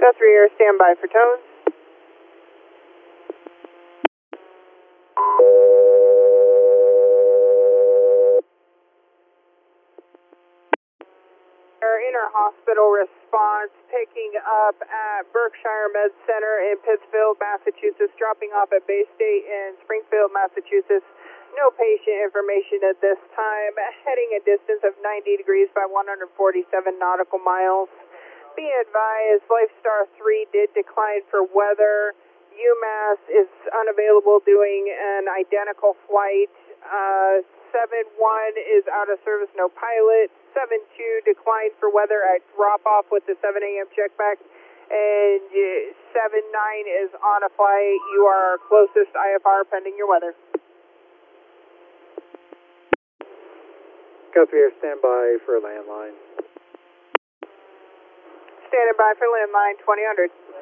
Guthrie Air, standby for tones. Our inter-hospital response picking up at Berkshire Med Center in Pittsfield, Massachusetts, dropping off at Bay State in Springfield, Massachusetts. No patient information at this time. Heading a distance of 90 degrees by 147 nautical miles. Be advised, Lifestar 3 did decline for weather. UMass is unavailable doing an identical flight. 7-1 is out of service, no pilot. 7-2 declined for weather at drop-off with the 7 a.m. checkback. And 7-9 is on a flight. You are closest IFR pending your weather. Guthrie Air, standby for landline. Standing by for landline 2000.